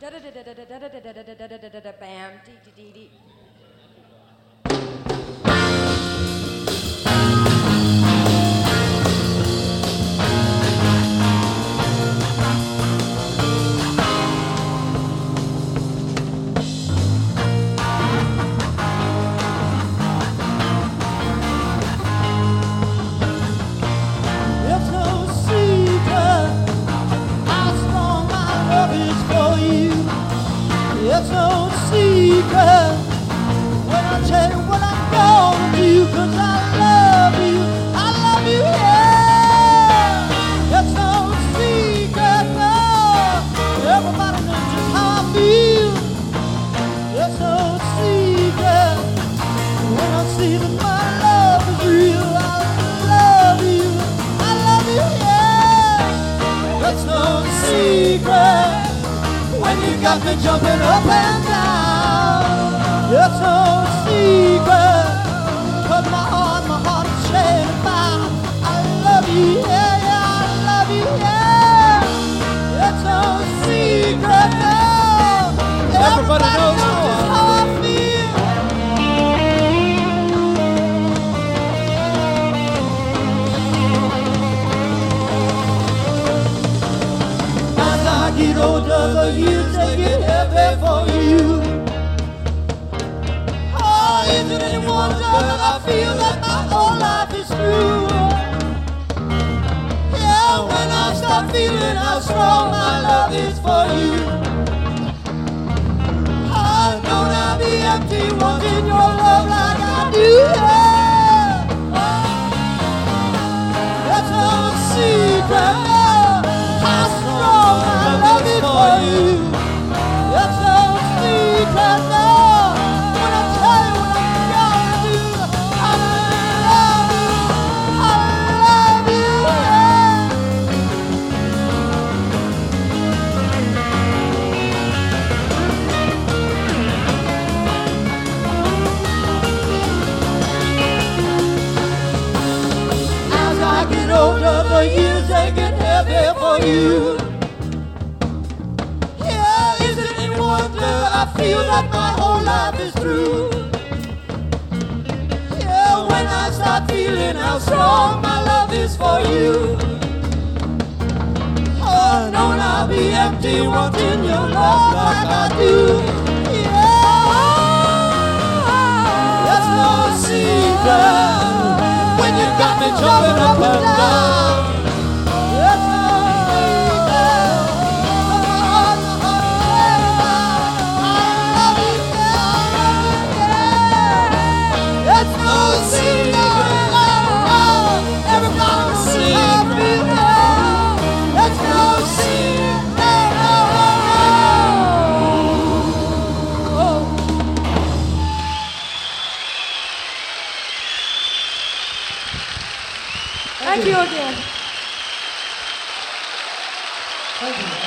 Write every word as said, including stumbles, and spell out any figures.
Bam, dee dee dee dee. It's no secret when I tell you what I'm gonna do, 'cause I love you, I love you, yeah. It's no secret, no. Everybody knows just how I feel. It's no secret when I see that my love is real. I love you, I love you, yeah. It's no secret when you got me jumping up and down. It's no secret, 'cause my heart, my heart is saying about I love you, yeah, yeah, I love you, yeah. It's no secret, no. Everybody, Everybody knows, knows how, how I feel. As I get older, the years they get heavy for you. Oh, is it any wonder that I feel that my whole life is through? Yeah, when I start feeling how strong my love is for you. Oh, don't I be empty wanting your love like I do, yeah. That's no secret, how strong my love is for you. That's no secret, no. When I tell you what I'm gonna do, I love you, I love you, yeah. As I get older, the years they get heavy for you. Yeah, is it any wonder I feel that my whole life is through? Yeah, when I start feeling how strong my love is for you. Oh, don't I be empty wanting your love like I do? Yeah, that's no secret when you got me jumping up and down. That's no secret. It's no secret, everybody see how I feel now. It's no secret, oh. Thank you again. Thank you.